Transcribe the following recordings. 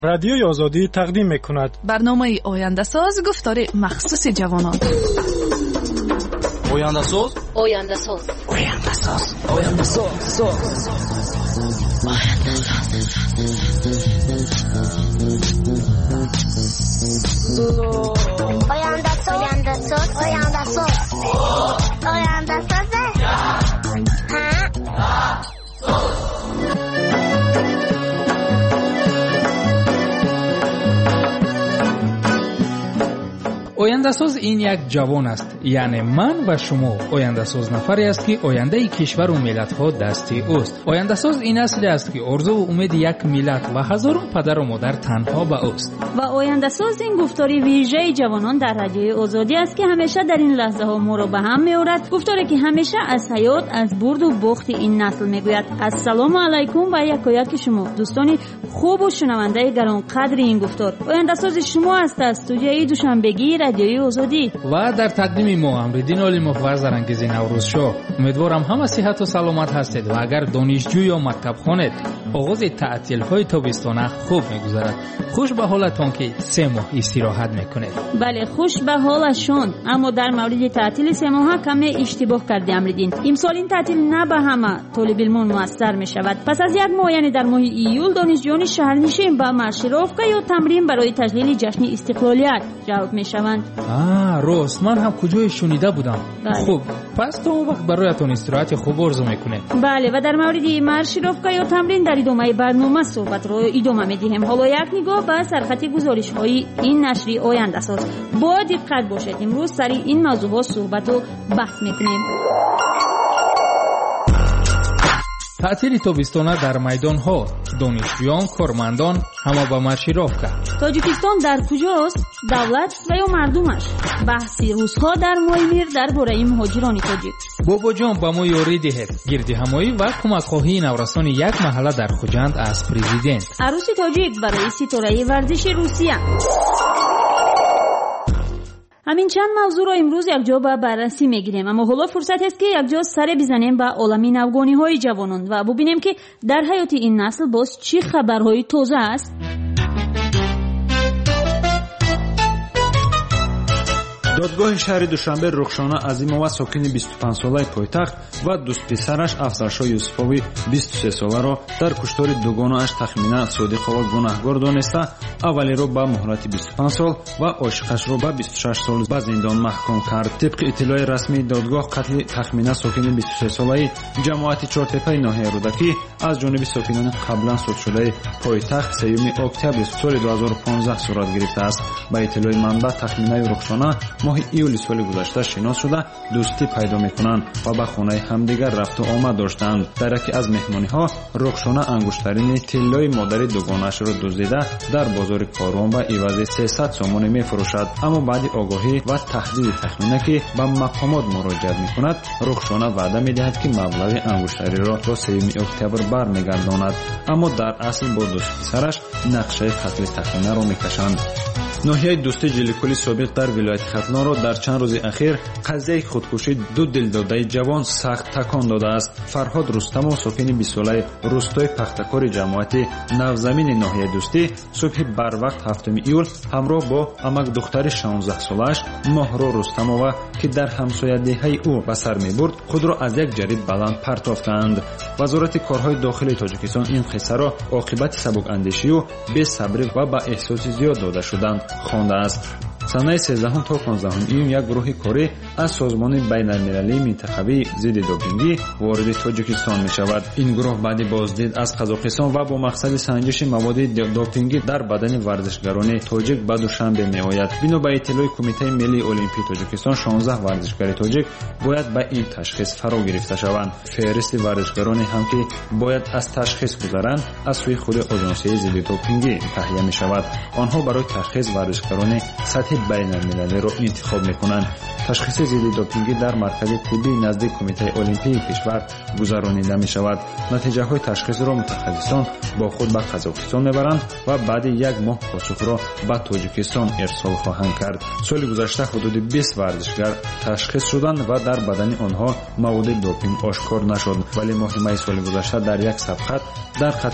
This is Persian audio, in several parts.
رادیوی آزادی تقدیم می‌کند برنامه آینده ساز گفتار مخصوص جوانان. آینده ساز آینده ساز آینده ساز آینده ساز آینده ساز آینده ساز آینده ساز آینده ساز ояндасоз ин як ҷавон аст, яъне ман ва шумо. ояндасоз нафаре аст ки ояндаи кишвару миллатҳо дасти ӯст. ояндасоз ин насле аст ки орзуву умеди як миллат ва ҳазорон падару модар танҳо ба ӯст. ва ояндасоз ин гуфтори вижаи ҷавонон дар радиои озодӣ аст ки ҳамеша дар ин лаҳзаҳо моро ба ҳам меорад. гуфторе ки ҳамеша аз ҳаёт, аз бурду бохти ин насл мегӯяд. ассалому алайкум ва якояки шумо дӯстони хубу шунавандаи гаронқадри ин гуфтор. ояндасози шумо аст аз студияи душанбегии радиои озодӣ ва дар тақдими мо Амриддин Олимов ва Зарангизи Наврӯзшоҳ. умедворам ҳама сиҳату саломат ҳастед ва агар донишҷӯ ё мактабхонед, оғози таътилҳои тобистона хуб мегузарад. хуш ба ҳолатон ки 3 моҳ истироҳат мекунед. бале хуш ба ҳолашон, аммо дар мавриди таътили 3 моҳа каме иштибоҳ карди Амриддин. имсол ин таътил на ба ҳама толибилмон муассар мешавад. пас аз як моҳ, яъне дар моҳи июл, донишҷӯёни шаҳрнишин ба маршировка ё тамрин барои таҷлили ҷашни истиқлолият ҷалб мешаванд. рост, ман ҳам куҷое шунида будам. хуб, пас то он вақт бароятон истироҳати хуб орзу мекунем. бале, ва дар мавриди маршировка ё тамрин дар идомаи барнома суҳбатро идома медиҳем. ҳоло як нигоҳ ба сархати гузоришҳои ин нашри ояндасоз. бо диққат бошед, имрӯз сари ин мавзӯъҳо суҳбату баҳс мекунем. таътили тобистона дар майдонҳо, донишҷӯён, кормандон ҳама ба маршировка. тоҷикистон дар куҷост? давлат ва ё мардумаш? баҳси рӯзҳо дар моҳи мир дар бораи муҳоҷирони тоҷик. бобоҷон ба мо ёрӣ диҳед. гирдиҳамоӣ ва кӯмакхоҳии наврасони як маҳалла дар хуҷанд аз президент. арӯси тоҷик барои ситораи варзиши Русия. ҳамин чанд мавзӯъро имрӯз якҷо ба баррасӣ мегирем, аммо ҳоло фурсатест ки якҷо саре бизанем ба олами навгониҳои ҷавонон ва бубинем ки дар ҳаёти ин насл боз чӣ хабарҳои тоза аст. додгоҳи шаҳри душанбе рухшона азимова сокини 25-солаи пойтахт ва дӯстписараш афзалшоҳ юсуфови 23-соларо дар куштори дугонааш тахмина содиқова гунаҳгор дониста аввалиро ба муҳлати 25 сол ва ошиқашро ба 26 сол ба зиндон маҳкум кард. тибқи иттилои расмии додгоҳ қатли тахмина сокини 23-солаи ҷамоати чортепаи ноҳияи рӯдакӣ аз ҷониби сокинони қаблан судшудаи пойтахт 3 октябри соли 2015 сурат гирифтааст. ба иттилои манбаъ тахминаи рухшона моҳи июли соли гузашта шинос шуда дӯстӣ пайдо мекунанд ва ба хонаи ҳамдигар рафту омад доштанд. дар яке аз меҳмониҳо рухшона ангуштарини тиллои модари дугонаашро дуздида дар бозори Корвон ба ивази 300 сомонӣ мефурӯшад. аммо баъди огоҳӣ ва таҳдиди тахмина ки ба мақомот муроҷиат мекунад, рухшона ваъда медиҳад ки маблағи ангуштариро то 3 октябр бармегардонад. аммо дар асл бо дӯстписараш нақшаи қатли тахминаро мекашанд. ноҳияи дӯстӣ ҷиликӯли собиқ дар вилояти Хатлонро дар чанд рӯзи ахир қазияи худкушии ду дилдодаи ҷавон сахт такон додааст. Фарҳод Рустамов, сокини 20-солаи Рустои пахтакори ҷамоати навзамини ноҳияи дӯстӣ, субҳи барвақт 7 июл ҳамроҳ бо амак духтари 16-солааш Моҳро Рустамова, ки дар ҳамсоядиҳаи ӯ ба сар мебурд, худро аз як ҷарид баланд партофтаанд. вазорати корҳои дохилии Тоҷикистон ин қиссаро оқибати сабукандешию, бесабрӣ ва ба эҳсоси зиёд дода шудан хондааст. санаи 13 то 15 июн як гурӯҳи корӣ аз созмони байналмилалии минтақавии зидди допингӣ вориди Тоҷикистон мешавад. ин гурӯҳ баъди боздид аз Қазоқистон ва бо мақсади санҷиши маводи допингӣ дар бадани варзишгарони тоҷик ба Душанбе меояд. бино ба иттилои Кумитаи миллии олимпии Тоҷикистон, 16 варзишгари тоҷик бояд ба ин ташхис фаро гирифта шаванд. феҳристи варзишгароне ҳам ки бояд аз ташхис гузаранд, аз сӯи худи Оҷонсияи зидди допингӣ таҳия мешавад. онҳо барои ташхис варзишгарони сатҳи байналмилалиро интихоб мекунанд. ташхиси зидди допингӣ дар маркази тиббии наздик Кумитаи олимпии кишвар гузаронида мешавад. натиҷаҳои ташхисро мутахассисон бо худ ба Қазоқистон мебаранд ва баъди як моҳ посухро ба Тоҷикистон ирсол хоҳанд кард. соли гузашта ҳудуди 20 варзишгар ташхис шуданд ва дар бадани онҳо маводи допинг ошкор нашуд. вале моҳи майи соли гузашта дар як сабқат дар Қатар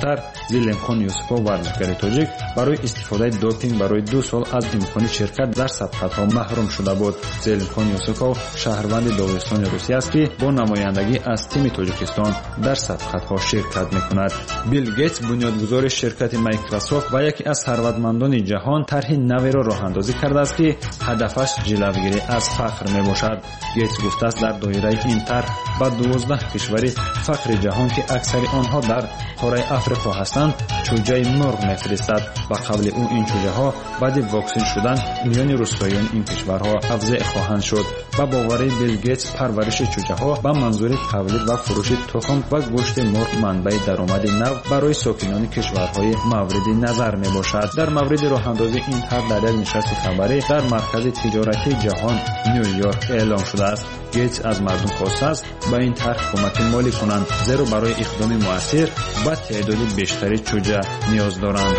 зилемхон юсупов варзишгари тоҷик барои истифодаи допинг барои 2 сол аз имкони ширкат дар сабқатҳо маҳрум шуда буд. зилемхон юсупов шаҳрванди доғистони русия аст ки бо намояндагӣ аз тими тоҷикистон дар сабқатҳо ширкат мекунад. Билл Гейтс бунёдгузори ширкати Microsoft ва яке аз сарватмандони ҷаҳон тарҳи наверо роҳандозӣ кардааст ки ҳадафаш ҷилавгирӣ аз фақр мебошад. Гейтс гуфтааст дар доираи ин тарҳ ба 12 кишвари фақри ҷаҳон ки аксари онҳо дар қораи Африқо ҳастанд чӯҷаи мурғ мефиристад. ба қавли ӯ ин чӯҷаҳо баъди воксин шудан миёни рӯстоёни ин кишварҳо афзеъ хоҳанд шуд. ба боварии Билл Гейтс парвариши чӯҷаҳо ба манзури тавлид ва фурӯши тухм ва гӯшти мурғ манбаи даромади нав барои сокинони кишварҳои мавриди назар мебошад. дар мавриди роҳандозии ин тарҳ дар як нишасти хабарӣ дар маркази тиҷоратии ҷаҳон Нью-Йорк эълон шудааст. Гейтс аз мардум хостааст ба ин тарҳ кӯмакӣ молӣ кунанд, зеро барои иқдоми муассир ба теъдоди бештари чӯҷа ниёз доранд.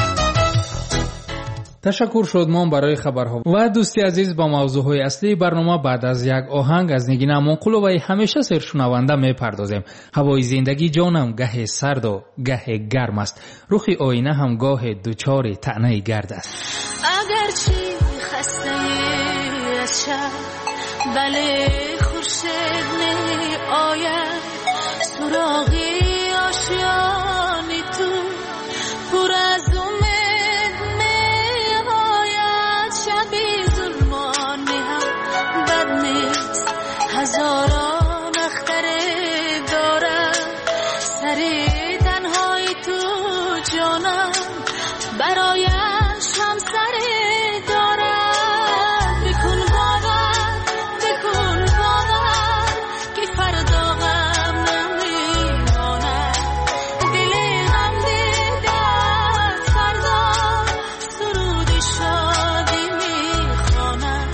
ташаккур шодмон барои хабарҳо ва дӯсти азиз. ба мавзӯъҳои аслии барнома баъд аз як оҳанг аз Нигина Амонқуловаи ҳамеша сершунаванда мепардозем. ҳавои зиндагӣ ҷонам gahe сарду gahe гарм аст. рухи оина ҳам гоҳе дучори таънаи гард аст. агарчи хастаи аз шаб бале хуршед меояд суроғи ошёни ту пур аз умед меояд шаби зулмони ҳам бад нест ҳазорон ахтаре дорад сари танҳои ту ҷонам барояш ҳам саре дорад бикун бовар ки фардо ғам намемонад дили ғам дидад фарда суруди шодӣ мехонад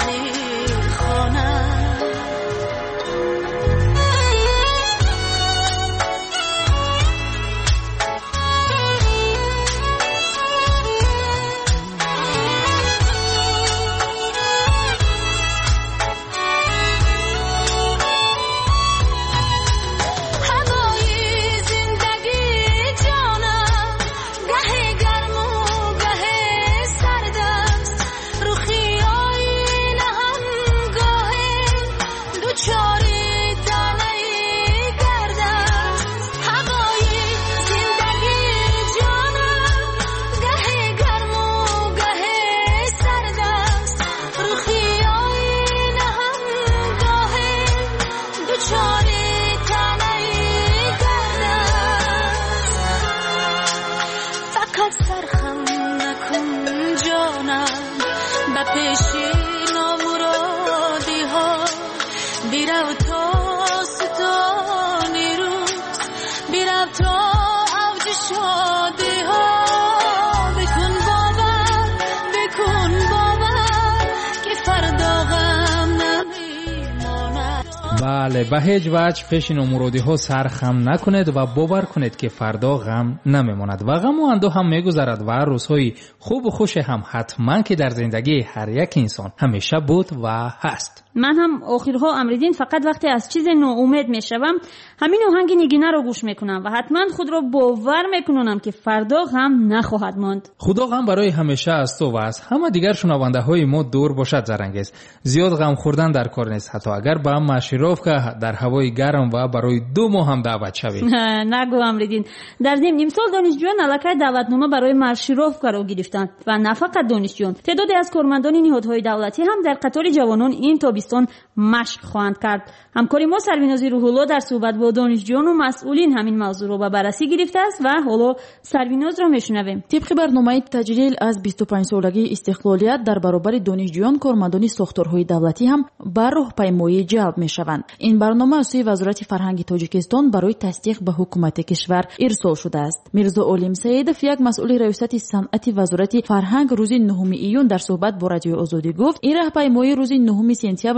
бале, ба ҳеҷ ваҷ пеши номуродиҳо сар хам накунед ва бовар кунед ки фардо ғам намемонад ва ғаму андӯ ҳам мегузарад ва рӯзҳои хубу хуше ҳам ҳатман ки дар зиндагии ҳар як инсон ҳамеша буд ва ҳаст. ман ҳам охирҳо Амриддин фақат вақте аз чизе ноумед мешавам ҳамин оҳанги нигинаро гӯш мекунам ва ҳатман худро бовар мекунонам ки фардо ғам нахоҳад монд. худо ғам барои ҳамеша асту ва аз ҳама дигар шунавандаҳои мо дур бошад. зарангез зиёд ғам хӯрдан дар кор нест, ҳатто агар ба машировка дар ҳавои гарм ва барои 2 моҳ ҳам даъват шавед. нагӯ Амриддин. дар зимин имсол донишҷӯён аллакай даъватнома барои маршировкаро гирифтанд ва на фақат донишҷӯён, теъдоде аз кормандони ниҳодҳои давлатӣ ҳам дар қатори ҷавонон ин тобистон машқ хоҳанд кард. ҳамкори мо Сарвинози Рӯҳулло дар суҳбат бо донишҷӯёну масъулин ҳамин мавзӯъро ба баррасӣ гирифтааст ва ҳоло Сарвинозро мешунавем. тибқи барномаи таҷлил аз 25-солагии истиқлолият дар баробари донишҷӯён кормандони сохторҳои давлатӣ ҳам ба роҳпаймоӣ ҷалб мешаванд. ин барнома аз сӯи Вазорати фарҳанги Тоҷикистон барои тасдиқ ба ҳукумати кишвар ирсол шудааст. Мирзо Олим Саидов, як масъули раёсати санъати Вазорати фарҳанг, рӯзи 9 июн дар суҳбат бо Радиои Озодӣ гуфт, ин роҳпаймоӣ рӯзи 9 сентябр аз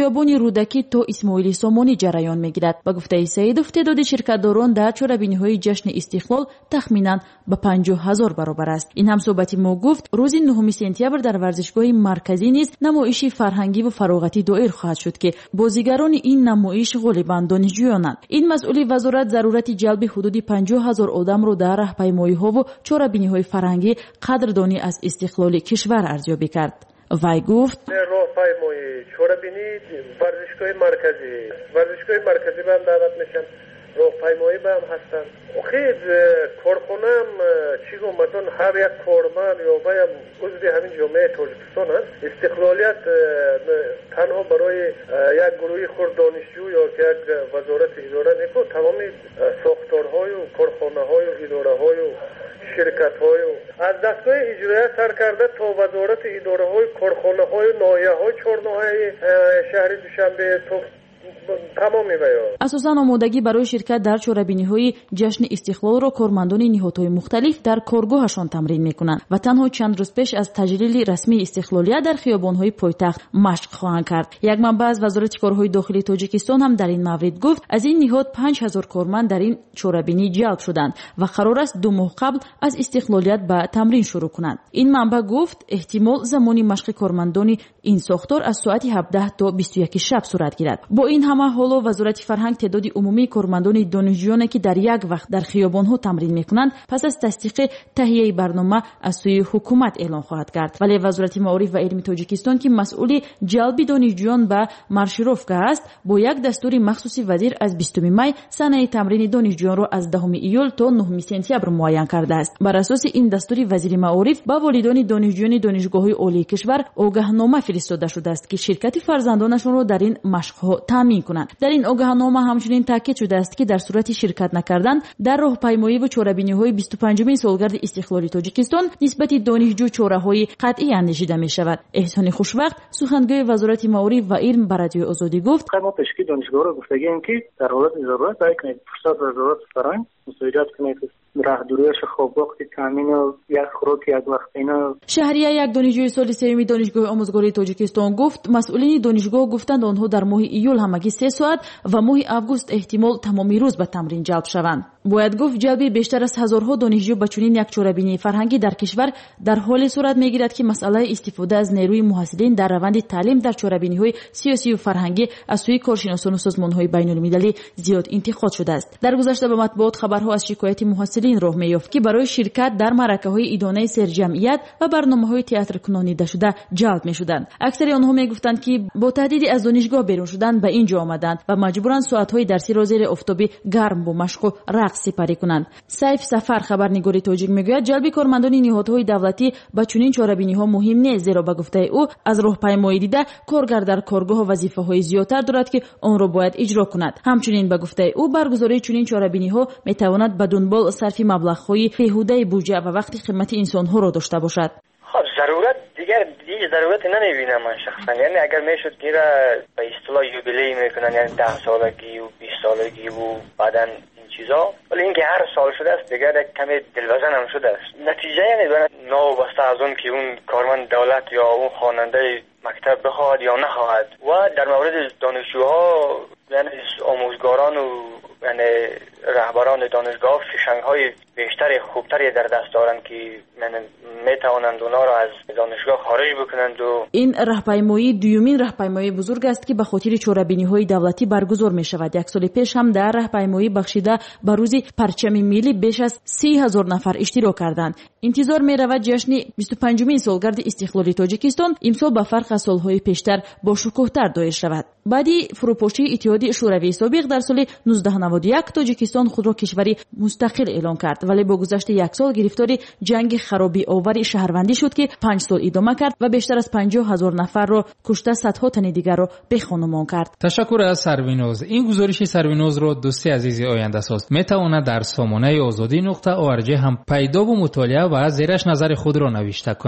خیابان رودکی تا اسماعیلی سامانی جریان میگیرد. با گفته سیدوف تعداد شرکتداران در چهاربینی‌های جشن استقلال تخمینا به 50,000 برابر است. این هم صحبتی ما گفت روز 9 سپتامبر در ورزشگاه مرکزی نیز نمایش فرهنگی و فراغتی دایر خواهد شد که بازیگران این نمایش غالبا دانشجویانند. این مسئول وزارت ضرورت جلب حدود 50,000 آدم را در راهپیمایی‌ها و چهاربینی‌های فرهنگی قدردانی از استقلال کشور ارزیابی کرد. وی گفت راهپیمایی چهاربینی ورزشگاه مرکزی به هم دعوت میشن، راهپیمایی به هم هستن. خیلی کارخونم چی گم مثلا هر یک کارمند یا باید عضو همین جامعه تاجیکستان هست. استقلالیت تنها برای یک گروه خرد دانشجو یا که یک وزارت اداره نیکو، تمام ساختارهای و کارخانه‌های و اداره‌های و شرکت‌های از دستگاه اجرایی سر کرده تا وزارت اداره‌های کارخانه‌های ناحیه‌های 4 ناحیه شهر دوشنبه تو تمام می‌باید. اساساً آمادگی برای شرکت در چهاربینی‌های جشن استقلال را کارمندان نهادهای مختلف در کارگاهشان تمرین می‌کنند و تنها چند روز پیش از تجلیل رسمی استقلالیت در خیابان‌های پایتخت مشق خواهند کرد. یک منبع از وزارت کارهای داخلی تاجیکستان هم در این مورد گفت از این نهاد 5,000 کارمند در این چهاربینی جلب شدند و قرار است 2 ماه قبل از استقلالیت به تمرین شروع کنند. این منبع گفت احتمال زمانی مشق کارمندان این ساختار از ساعت 17 تا 21 شب صورت گیرد. با این همه حالا وزارت فرهنگ تعداد عمومی کارمندان دانشجویانی که در یک وقت در خیابان‌ها تمرین می‌کنند پس از تصدیق تهیه برنامه از سوی حکومت اعلان خواهد کرد. ولی وزارت معارف و علم تاجیکستان که مسئول جلب دانشجویان به مارشروفکا است با یک دستور مخصوصی وزیر از 20 می سنه تمرین دانشجویان را از 10 ایول تا 9 سپتامبر معین کرده است. بر اساس این دستور وزیر معارف با والدان دانشجویان دانشگاه‌های عالی کشور آگاهنامه فرستاده شده است که شرکت فرزندانشان را در این مشق‌ها تامین کنند. در این آگاهنامه همچنین تاکید شده است که در صورت شرکت نکردن در راهپیمایی و چهاربینی‌های 25مین سالگرد استقلال تاجیکستان نسبت دانشجو چاره‌های قطعی اندیشیده می‌شود. احسان خوشوقت سخنگوی وزارت معارف و علم بر رادیو آزادی گفت ما تشکیل دانشگاه را گفتگیم که در حالت ضرورت برای فرصت و ضرورت فرهنگ مساعدت کنید راهدوریش خوب وقت تامین و یک خوراک یک وقت اینا. شهریه یک دانشجوی سال سوم دانشگاه آموزگاری تاجیکستان گفت مسئولین دانشگاه گفتند آنها در ماه ایول همگی 3 ساعت و ماه آگوست احتمال تمامی روز به تمرین جلب شوند. باید گفت جلب بیشتر از هزارها دانشجو به چنین یک چهاربینی فرهنگی در کشور در حال صورت میگیرد که مسئله استفاده از نیروی محصلین در روند تعلیم در چهاربینی‌های سیاسی و فرهنگی از سوی کارشناسان و سازمان‌های بین‌المللی زیاد انتقاد شده است. در گذشته به مطبوعات خبرها از شکایت محصلین راه میافت که برای شرکت در معرکه‌های ادانه سرجمعیت و برنامه‌های تئاتر کنانیده شده جلب می‌شدند. اکثر آنها میگفتند که با تهدید از دانشگاه بیرون شدن به اینجا آمدند و مجبورند ساعت‌های درسی را زیر آفتاب گرم با مشق و رقص سپری کنند. سیف سفر خبرنگار تاجیک میگوید جلب کارمندان نهادهای دولتی به چنین چهاربینی‌ها مهم نیست، زیرا به گفته او از راهپیمایی دیده کارگر در کارگاه وظیفه‌های زیادتر دارد که آن را باید اجرا کند. همچنین به گفته او برگزاری چنین چهاربینی‌ها میتواند به دنبال صرف مبلغ‌های بیهوده بودجه و وقت قیمت انسان‌ها را داشته باشد. خب ضرورت دیگه ضرورت نمیبینم من شخصا. یعنی اگر میشد که به اصطلاح یوبیلی میکنن، یعنی 10 سالگی و 20 سالگی و بعدن چیزا، ولی اینکه هر سال شده است دیگه کمی دلوزن هم شده است. نتیجه یعنی نابسته از اون که اون کارمند دولت یا اون خواننده مکتب بخواهد یا نخواهد. و در مورد دانشجوها یعنی آموزگاران و یعنی رهبران دانشگاه فشنگ‌های بیشتر خوبتری در دست دارند که میتوانند اونا را از دانشگاه خارج بکنند. و این راهپیمایی دومین راهپیمایی بزرگ است که به خاطر چهاربینی‌های دولتی برگزار می‌شود. 1 سال پیش هم در راهپیمایی بخشیده به روز پرچم ملی بیش از 30,000 نفر اشتراک کردند. انتظار می‌رود جشن 25مین سالگرد استقلال تاجیکستان امسال به فرق از سال‌های پیشتر با شکوه‌تر دایر شود. بعدی فروپاشی اتحاد شوروی سابق در سال 1991 تاجیکستان خود را کشوری مستقل اعلان کرد، ولی با گذشت 1 سال گرفتار جنگ خرابی آور شهروندی شد که 5 سال ادامه کرد و بیشتر از 50,000 نفر را کشته، صدها تن دیگر را به خانمان کرد. تشکر از سروینوز. این گزارش سروینوز را دوستی عزیز آینده ساز میتواند در سامانه آزادی.org هم پیدا و مطالعه و زیرش نظر خود را نوشته کند.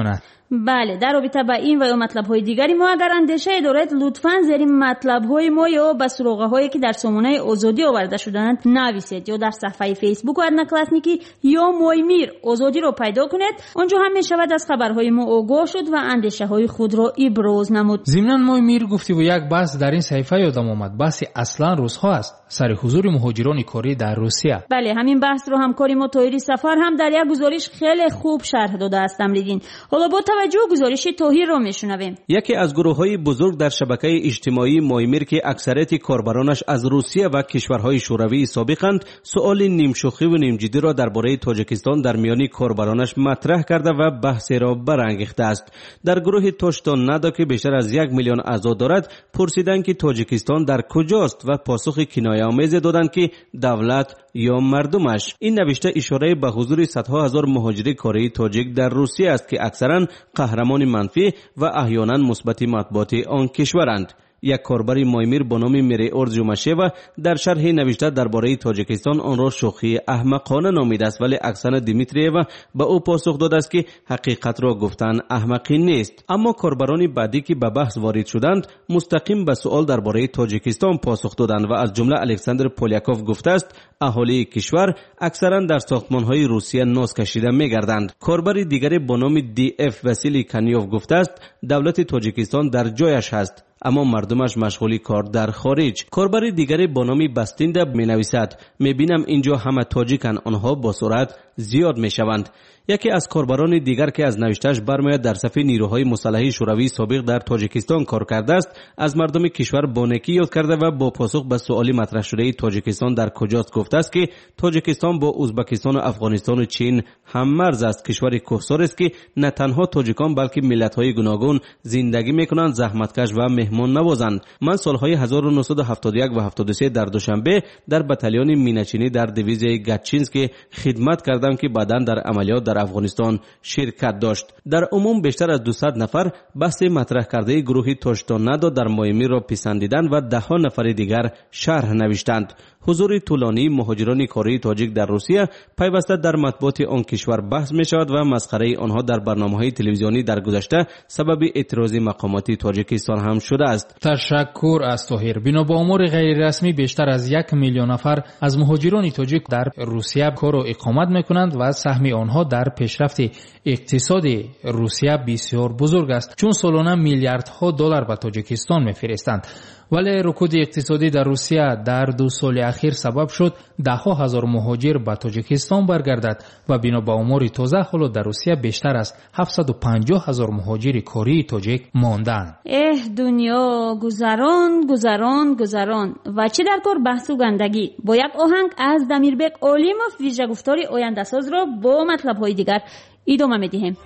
بله، در رابطه با این و یا مطلب‌های دیگری ما اگر اندیشه دارید لطفاً زیر مطلب‌های ما یا به سراغه‌هایی که در سامانه آزادی آورده شدند نویسید یا در صفحه فیسبوک ادنا کلاسنیکی یا مویمیر آزادی رو پیدا کنید. آنجا هم می‌شود از خبرهای ما آگاه شد و اندیشه‌های خود را ابراز نمود. ضمناً مویمیر گفتی و یک بحث در این صحیفه یادم آمد، بحث اصلاً روزها است، سر حضور مهاجران کاری در روسیه. بله، همین بحث رو همکاری ما طاهری سفر هم در یک گزارش خیلی خوب شرح داده است. تمریدین حالا با توجه گزارش طاهر رو میشنویم. یکی از گروه‌های بزرگ در شبکه اجتماعی مویمیر که اکثریت کاربرانش از روسیه و کشورهای شوروی سابقند، سؤال نیم شوخی و نیم جدی را درباره تاجیکستان در میان کاربرانش مطرح کرده و بحثی را برانگیخته است. در گروه توشتان ندا که بیشتر از 1 میلیون اعضا دارد، پرسیدند که تاجیکستان در کجاست و پاسخ کنایه‌آمیز دادند که دولت یا مردمش. این نوشته اشاره به حضور صدها هزار مهاجر کاری تاجیک در روسیه است که اکثرا قهرمان منفی و احیانا مثبت مطبوعات آن کشورند. یک کاربر مویمیر به نام میری اورجوماشیوا در شرح نوشته درباره تاجیکستان آن را شوخی احمقانه نامیده است، ولی اکسانا دیمیتریوا به او پاسخ داده است که حقیقت را گفتن احمقی نیست. اما کاربران بعدی که به بحث وارد شدند مستقیم به سوال درباره تاجیکستان پاسخ دادند و از جمله الکساندر پولیاکوف گفته است اهالی کشور اکثرا در ساختمان‌های روسیه ناز کشیده می‌گردند. کاربر دیگری به نام دی اف واسیلی کانیوف گفته است دولت تاجیکستان در جایش هست اما مردمش مشغولی کار در خارج. کاربر دیگری با نام باستینده می نویسد میبینم اینجا همه تاجیکن، آنها با سرعت زیاد میشوند. یکی از کاربران دیگر که از نوشتهش برمیاد در صف نیروهای مسلح شوروی سابق در تاجیکستان کار کرده است، از مردم کشور بانکی یاد کرده و با پاسخ به سوالی مطرح شده تاجیکستان در کجاست گفته است که تاجیکستان با ازبکستان و افغانستان و چین هم مرز است. کشوری کوهسار است که نه تنها تاجیکان بلکه ملت‌های گوناگون زندگی میکنند، زحمتکش و مهمان نوازند. من سالهای 1971 و 73 در دوشنبه در بتالین میناچینی در دیویژن گاتچینسکی خدمت کردم که بعداً در عملیات در افغانستان شرکت داشت. در عموم بیشتر از 200 نفر بحث مطرح کرده گروه توشتان ندا در مویمیر را پسندیدند و ده ها نفر دیگر شرح نوشتند. حضور طولانی مهاجران کاری تاجیک در روسیه پیوسته در مطبوعات آن کشور بحث می شود و مسخره آنها در برنامه‌های تلویزیونی در گذشته سبب اعتراض مقامات تاجیکستان هم شده است. تشکر از طاهر. بنا به آمار غیر رسمی بیشتر از 1 میلیون نفر از مهاجران تاجیک در روسیه کار و اقامت میکنند و سهم آنها در پیشرفت اقتصاد روسیه بسیار بزرگ است، چون سالانه میلیاردها دلار به تاجیکستان میفرستند. ولی رکود اقتصادی در روسیه در 2 سال اخیر سبب شد ده ها هزار مهاجر به تاجیکستان برگردد و بنا به آمار تازه حالا در روسیه بیشتر از 750,000 مهاجر کاری تاجیک ماندند. دنیا گذران و چه در کار بحث و گندگی. با یک آهنگ از دمیربک علیموف ویژه گفتاری آینده ساز را با مطلب‌های دیگر ادامه می‌دهیم.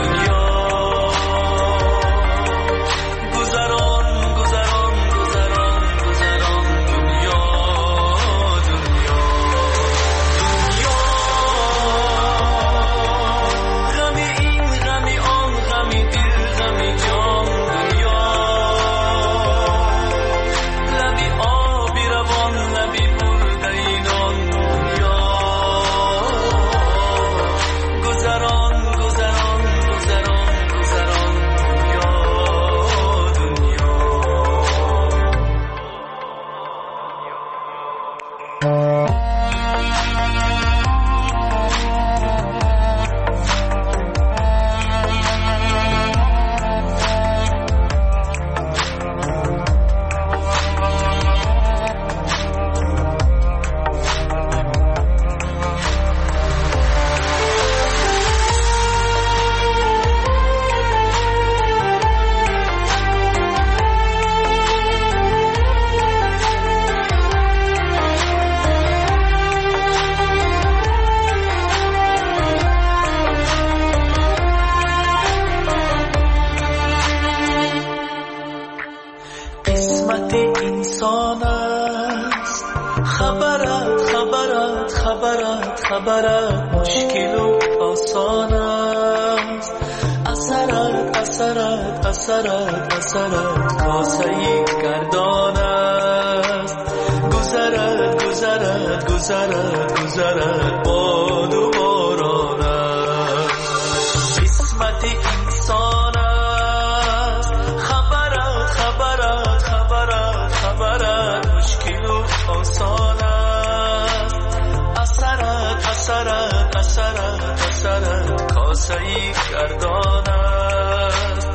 خبرت مشکل و آسان است. اثرت کاسه‌ای گردان است. گذرد باد و باران است. قسمت انسان کاسه‌ای گردان است.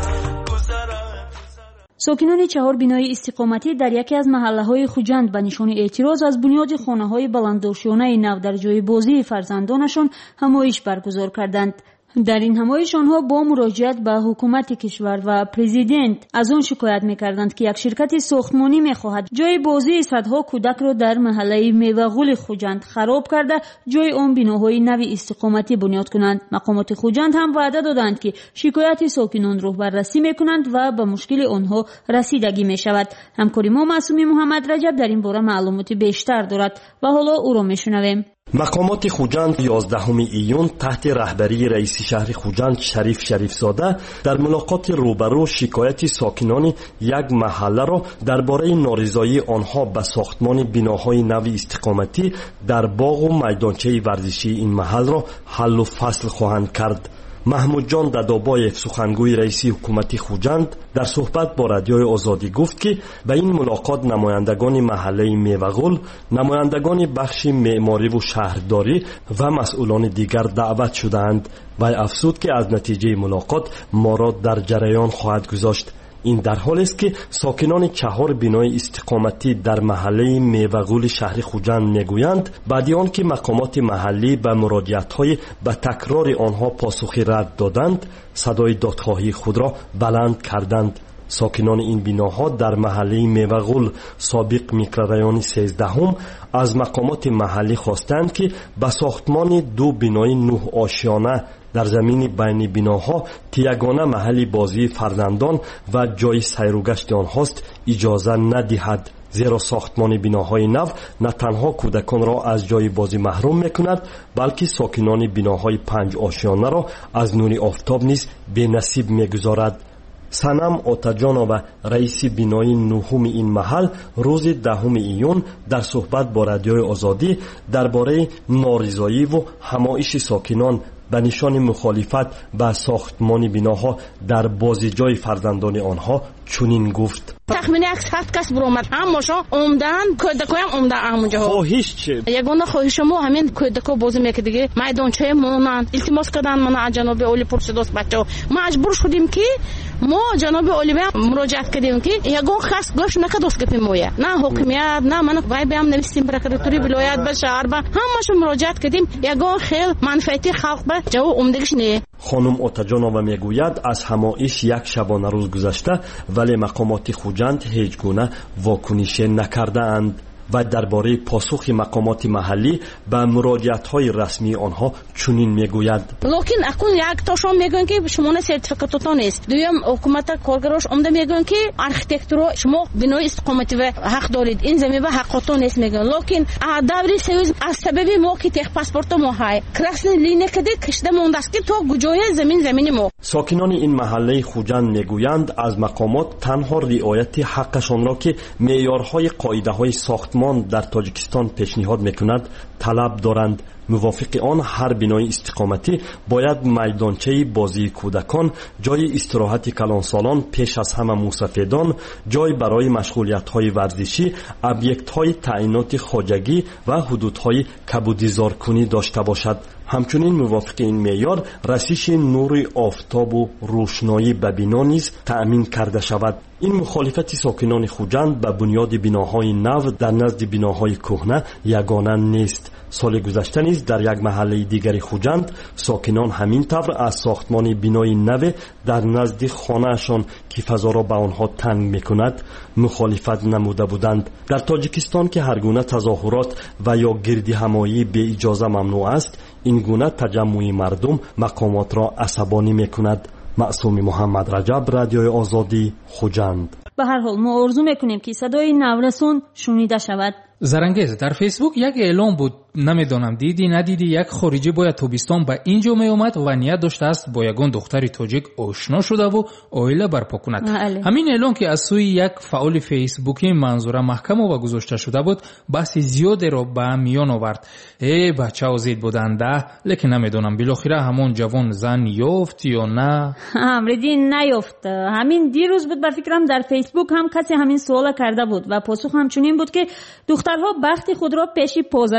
ساکنان 4 بینای استقامتی در یکی از محله‌های خوجند به نشان اعتراض از بنیاد خانه‌های بلنددوشیانه نو در جای بازی فرزندانشان همایش برگزار کردند. در این همایش آنها با مراجعت به حکومت کشور و پرزیدنت از آن شکایت می‌کردند که یک شرکت ساختمانی می‌خواهد جای بازی صدها کودک را در محله میوه‌غول خوجند خراب کرده جای آن بناهای نو استقامتی بنیاد کنند. مقامات خوجند هم وعده دادند که شکایت ساکنان را بررسی می‌کنند و به مشکل آنها رسیدگی می‌شود. همکار ما معصومی محمد رجب در این باره معلومات بیشتر دارد و حالا او را می‌شنویم. مقامات خوجند 11 ایون تحت رهبری رئیس شهر خوجند شریفزاده در ملاقات روبرو شکایت ساکنان یک محله را درباره نارضایی آنها به ساختمان بناهای نو استقامتی در باغ و میدانچه ورزشی این محل را حل و فصل خواهند کرد. محمود جان دادابایف سخنگوی رئیس حکومت خوجند در صحبت با رادیوی آزادی گفت که به این ملاقات نمایندگان محله میوه‌غول، نمایندگان بخش معماری و شهرداری و مسئولان دیگر دعوت شدند و افزود که از نتیجه ملاقات ما را در جریان خواهد گذاشت. این در حالی است که ساکنان 4 بنای استقامتی در محله میوه‌غول شهر خوجند میگویند بعد آن که مقامات محلی به مراجعت‌های به تکرار آنها پاسخی رد دادند صدای دادخواهی خود را بلند کردند. ساکنان این بناها در محله میوه‌غول سابق میکروریان 13 از مقامات محلی خواستند که به ساختمان 2 بنای 9 آشیانه در زمین بین بناها که یگانه محل بازی فرزندان و جای سیر و گشت آنهاست اجازه ندهد، زیرا ساختمان بناهای نو نه تنها کودکان را از جای بازی محروم میکند بلکه ساکنان بناهای 5 آشیانه را از نور آفتاب نیز بی نصیب میگذارد. سنم آتاجانова رئیس بنای 9 این محل روز 10 ایون در صحبت با رادیوی آزادی درباره نارضایی و همایش ساکنان به نشان مخالفت با ساختمان بناها در بازیجای فرزندان آنها چنین گفت: تخمین 100 کس برآمد، همشون عمدن کودکای عمده همونجا. خواهش چه؟ یگانه خواهش ما همین کودکا بازی میکنه دیگه میدانچه مونن التماس کردن من جناب اولی پرسیدوس بچه‌ها مجبور شدیم که ما جناب اولی مراجعت کردیم که یگان خاص گوش نکدوس گپ مویا نه حکمیت نه من وای بیام نویسیم پرکراتوری ولایت به شهر به همشون مراجعت کردیم یگان خیل منفعتی خلق به جواب عمدگیش نه. خانم آتاجانова میگوید از همایش یک شبانه روز گذشته ولی مقامات خوجند هیچ گونه واکنش نکرده اند و درباره پاسخ مقامات محلی به مراجعت‌های رسمی آنها چنین میگوید: لکن اکنون یک تاشون میگن که شما نه سرتیفیکاتتون است، دوم حکومت کارگراش عمده میگن که آرکیتکتور شما بنای استقامتی و حق دارید، این زمین به حقتون است میگن. لکن دور سوئیس از سبب ما که تخ پاسپورت ما های کراسن لینه کده کشته مونده است که تو گوجای زمین ما. ساکنان این محله خوجند میگویند از مقامات تنها رعایت حقشان را که معیارهای قاعده‌های ساختمان در تاجیکستان پیشنهاد میکند طلب دارند. موافق آن هر بنای استقامتی باید میدانچه بازی کودکان، جای استراحت کلانسالان پیش از همه موسفیدان، جای برای مشغولیت‌های ورزشی، ابیکت‌های تعیینات خواجگی و حدودهای کبودیزارکنی داشته باشد. همچنین موافق این معیار رسیش نور آفتاب و روشنایی به بنا نیز تأمین کرده شود. این مخالفت ساکنان خوجند به بنیاد بناهای نو در نزد بناهای کهنه یگانه نیست. سال گذشته نیز در یک محله دیگری خوجند ساکنان همین طور از ساختمان بنای نو در نزد خانه‌شان که فضا را به آنها تنگ می‌کند مخالفت نموده بودند. در تاجیکستان که هر گونه تظاهرات و یا گردی همایی به اجازه ممنوع است، این گونه تجمع مردم مقامات را عصبانی می‌کند. معصومی محمد رجب، رادیوی آزادی، خوجند. به هر حال ما آرزو میکنیم که صدای نورسون شنیده شود. زرنگیز در فیسبوک یک اعلام بود، نمیدونم دیدی ندیدی، یک خارجی باید تابستان به اینجا می اومد و نیت داشته است با یگان دختری تاجیک آشنا شده و عائله برپا کند. همین اعلام که از سوی یک فعال فیسبوکی منظوره محکم و گذاشته شده بود بحث زیادی را به میان آورد. بچه ها زید بودند، لیکن نمیدونم بالاخره همون جوان زن یافت یا نه. امردین نیافت. همین دیروز بود به فکرم در فیسبوک هم کسی همین سوال کرده بود و پاسخ همچنین بود که دخترها بخت خود را پیش پا زدند و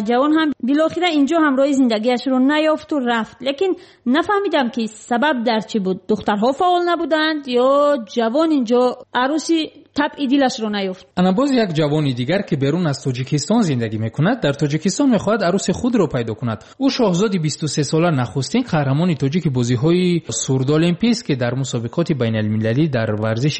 جوان هم بالاخره اینجا همراه زندگیش رو نیافت و رفت. لیکن نفهمیدم که سبب در چی بود. دخترها فعال نبودند یا جوان اینجا عروسی طبع دیلش رو نیافت؟ انا باز یک جوانی دیگر که بیرون از تاجیکستان زندگی میکند در تاجیکستان میخواهد عروس خود رو پیدا کند. او شاهزاده 23 ساله نخستین قهرمان تاجیک بازی‌های سرد المپی است که در مسابقات بین المللی در ورزش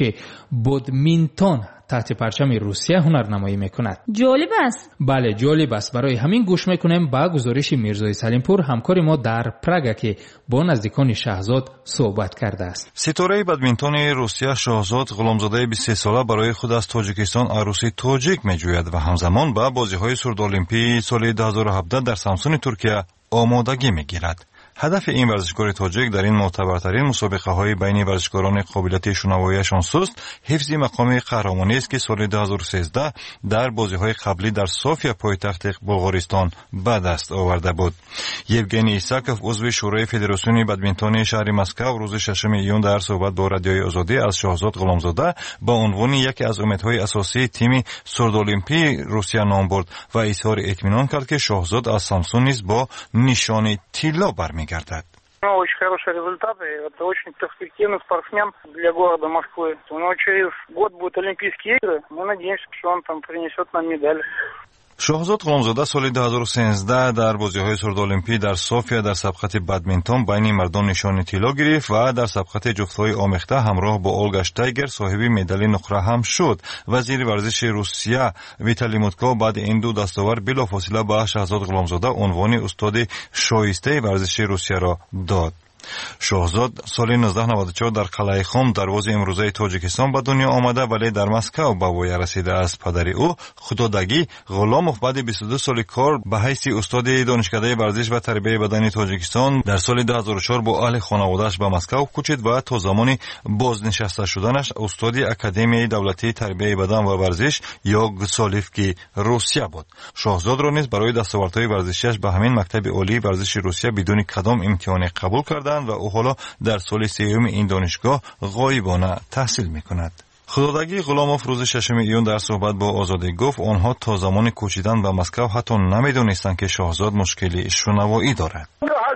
بادمینتون تحت پرچم روسیه هنرنمایی میکند. جالب است. بله جالب است. برای همین گوش میکنیم با گزارش میرزای سلیمپور همکار ما در پراگ که با نزدیکان شاهزاد صحبت کرده است. ستاره بادمینتون روسیه شاهزاد غلامزاده 23 ساله برای خود از تاجیکستان عروسی تاجیک میجوید و همزمان با بازی‌های سرد المپی سال 2017 در سامسون ترکیه آمادگی میگیرد. هدف این ورزشکار تاجیک در این معتبرترین مسابقه‌های بین ورزشکاران قابلیت شنواییشان سست حفظ مقام قهرمانی است که سال 2013 در بازی‌های قبلی در صوفیا پایتخت بلغارستان به دست آورده بود. یوگنی ایساکوف عضو شورای فدراسیون بادمینتون شهر مسکو روز 6 ایون در صحبت با رادیوی آزادی از شاهزاد غلامزاده با عنوان یکی از امیدهای اساسی تیم سرد المپی روسیه نام برد و اظهار اطمینان کرد که шахзод از سامسون نیز با نشان طلا برمیگردد. Очень хорошие результаты. Это очень перспективный спортсмен для города Москвы. У него через год будут Олимпийские игры. Мы надеемся, что он там принесет нам медаль. شاهزاد غلامزاده سال 2013 در بازی‌های سرد المپی در صوفیا در سبقت بادمینتون بین مردان نشان طلا گرفت و در سبقت جفت‌های آمیخته همراه با اولگا شتایگر صاحب مدال نقره هم شد. وزیر ورزش روسیه ویتالی مودکو بعد این دو دستاورد بلافاصله به شاهزاد غلامزاده عنوان استاد شایسته ورزش روسیه را داد. شاهزاد سال 1994 در قلعه خم دروازه امروزه تاجیکستان به دنیا آمده ولی در مسکو به وی رسیده است. پدر او خدادگی غلاموف بعد 22 سال کار به حیث استاد دانشکده ورزش و تربیت بدنی تاجیکستان در سال 2004 با اهل خانواده‌اش به مسکو کوچید و تا زمان بازنشسته شدنش استاد اکادمی دولتی تربیت بدن و ورزش یا گسالیفکی روسیه بود. شاهزاد را نیز برای دستاوردهای ورزشیش به همین مکتب عالی ورزش روسیه بدون کدام امتحان قبول کرد و او حالا در سال سوم این دانشگاه غایبانه تحصیل می‌کند. خدادگی غلاموف روز 6 ایون در صحبت با آزادی گفت آنها تا زمان کوچیدن به مسکو حتی نمی‌دانستند که شاهزاد مشکلی شنوایی دارد.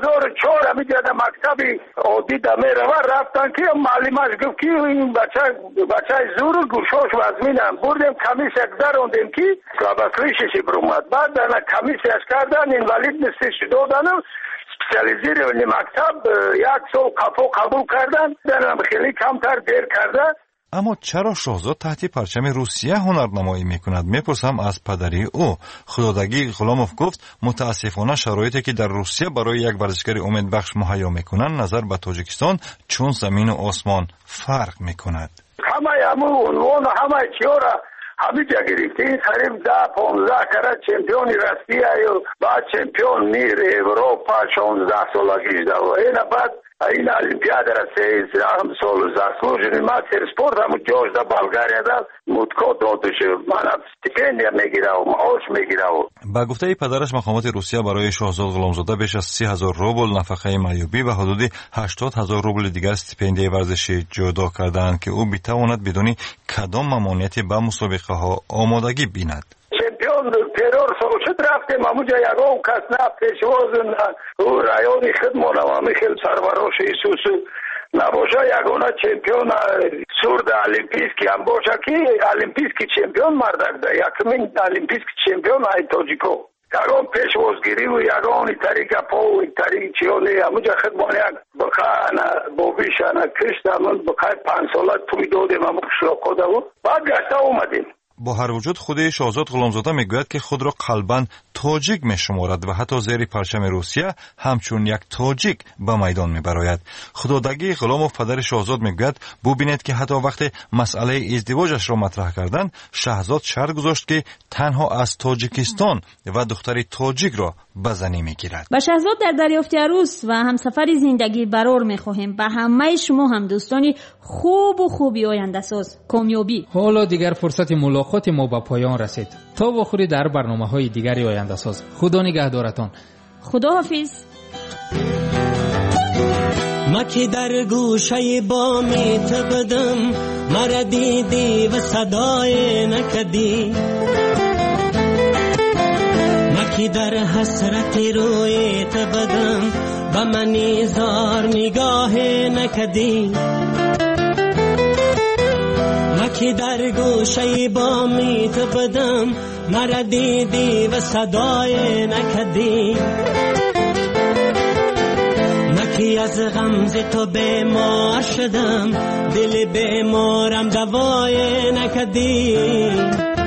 2004 می‌جاده مکتبی عادی دمیره و رفتن که معلمش گفت که این بچه زور گوشاش وزمینم بردیم کمیس یک دروندیم که کابکریشش برومد بعد در کمیسش کردن این ولید نستش دادن سپسیالیزیری مکتب یک سال قبول کردن درم خیلی کمتر دیر کرده. اما چرا شاهزاد تحت پرچم روسیه هنرنمایی میکند؟ میپرسم از پدری او. خدادگی غلاموف گفت متاسفانه شرایطی که در روسیه برای یک ورزشکار امیدبخش مهیا میکنند نظر به تاجیکستان چون زمین و آسمان فرق میکند. همه عنوان همه چیارا همه جا گرفته این قریب 10-15 کرده چمپیون روسیه و بعد چمپیون میر اروپا 16 سالگی ده و این بعد این المپیاد را 13 سال заслуженный мастер спорта هم جوش ده بلغاریا ده مدکو دادش من استیپندیا میگیره و معاش میگیره. با گفته پدرش مقامات روسیه برای شاهزاد غلامزاده بیش از 30,000 روبل نفقه معیوبی و حدود 80,000 روبل دیگر استیپندیای ورزشی جدا کردند که او بتواند بدون کدام ممانعتی به مسابقه ها آمادگی بیند. چمپیون ترور سوچت رفتیم همونجا یکم کس نه پیشواز او رایونی خدمانه و میخیل سربراش ایسوسو نباشه یگانه چمپیون سرد المپیسکی هم باشه که المپیسکی چمپیون مردک ده یکمین المپیسکی چمپیون های تاجیکو یگان پیشوازگیری و یگانی طریق پا و طریق چیانی همونجا خدمانه یک بخانه بابیشانه کشت همون بخای 5 ساله توی دادیم همون شلاکو ده بود بعد گشته اومدیم. با هر وجود خود شاهزاد غلامزاده میگوید که خود را قلباً تاجیک میشمارد و حتی زیر پرچم روسیه همچون یک تاجیک به میدان میبراید. خدادگی غلاموف پدر شاهزاد میگوید ببینید که حتی وقتی مسئله ازدواجش را مطرح کردند شاهزاد شرط گذاشت که تنها از تاجیکستان و دختری تاجیک را به زنی میگیرد. با شاهزاد در دریافت عروس و همسفر زندگی برار میخواهیم به همه شما هم دوستانی خوب و خوبی آینده ساز کامیابی. حالا دیگر فرصت ملاقات ما به پایان رسید. تا بخوری در برنامه‌های دیگری آینده ساز. خدا نگهدارتان. خدا حافظ. ما که در گوشه بامی تبدم مرا دیدی و صدای نکدی. که در حسرت روی تو بدم و من زار نگاه نکدی که در گوشه بامی تو بدم مرا دیدی و صدای نکدی مکی از غمز تو بیمار شدم دل بیمارم دوای نکدی